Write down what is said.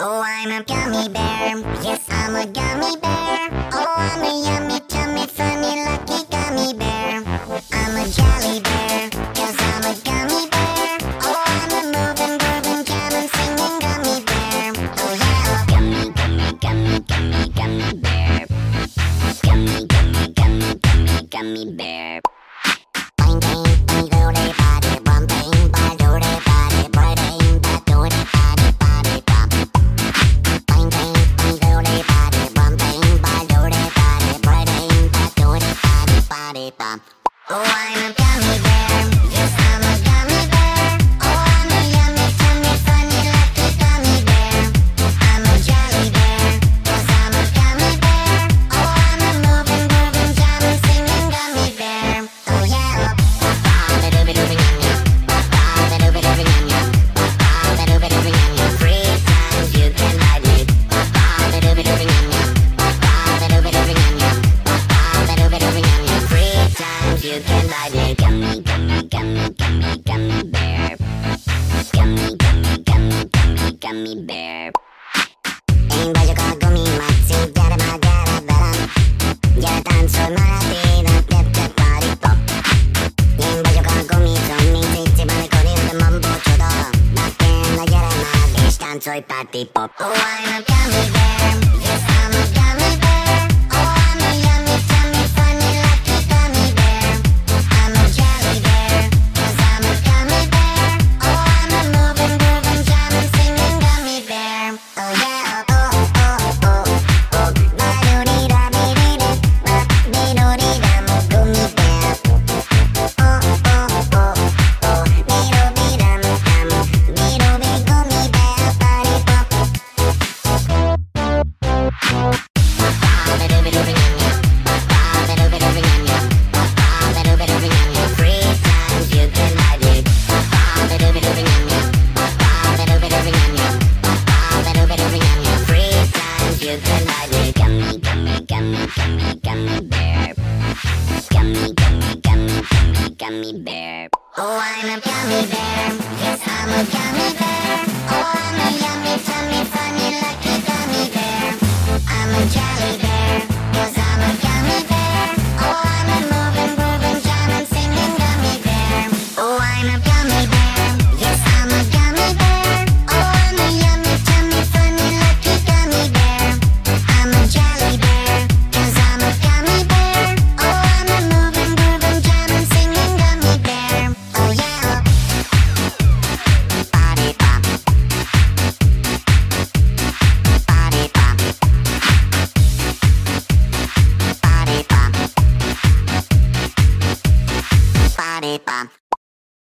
Oh, I'm a gummy bear. Yes, I'm a gummy bear. Oh, I'm a yummy, tummy, funny, lucky gummy bear. I'm a jelly bear, 'cause I'm a gummy bear. Oh, I'm a moving, grooving, jamming, singing gummy bear. Oh, yeah. Gummy, gummy, gummy, gummy, gummy bear. Gummy, gummy, gummy, gummy, gummy bear. Bang, bang, bang, doody, body, bum, bang, bang, doody, body, bang, bang, doody, body, body, bum. Bang, bang, bang, doody, body, bum, bang, bang, doody, body, bang, bang, doody, body, body, bum. Oh, I'm a gummy bear. Yes, I'm a gummy bear. Oh, I'm a yummy, tummy, funny, lucky gummy bear. I'm a jelly bear, 'cause I'm a gummy bear. Oh, I'm a moving, grooving, jamming, singing gummy bear. Oh, yeah. Free times you can ride me. Free times you can ride me. Gummy, gummy, gummy, gummy, gummy bear. Gummy, gummy, gummy, gummy, gummy bear. Ain't baju ka gumi matsi, gara ma gara baram. Gara tanso marati, da tip tip party pop. Ain't baju ka gumi zombie, zizi bane kori uda mambo chodo. Bakken la gara ma dish tansoy party pop. Oh, I'm a gummy bear. Yes, I'm a gummy bear. Oh, I'm a yummy, tummy, funny, lucky gummy bear. I'm a jelly bear, 'cause I'm a gummy bear. Oh, I'm a moving, grooving, jamming, singing gummy bear. Oh, yeah. Oh, oh, oh, oh. Ba-do-dee-da-dee-dee-dee. Ba-dee-do-dee-da, gummy bear. Oh, oh, oh, oh. Dee-do-dee-dum, dum. Dee-do-dee, gummy bear, party pop. Free times you can ride me. Free times you can ride me. Gummy, gummy, gummy, gummy, gummy bear. Gummy, gummy, gummy, gummy, gummy bear. Oh, I'm a gummy bear. Yes, I'm a gummy bear. Oh, I'm a yummy, tummy, funny, lucky gummy bear. I'm a jelly bear, 'cause I'm a gummy bear. Oh, I'm a moving, grooving, jamming, singing gummy bear. Oh, I'm a gummy bear. Yes, I'm a gummy bear. Oh, I'm a yummy, tummy, funny, lucky gummy bear. I'm a jelly bear, 'cause I'm a gummy bear. Oh, I'm a moving, grooving, jamming, singing gummy bear. Oh, yeah. Party pop. Party pop. Party pop. Party pop.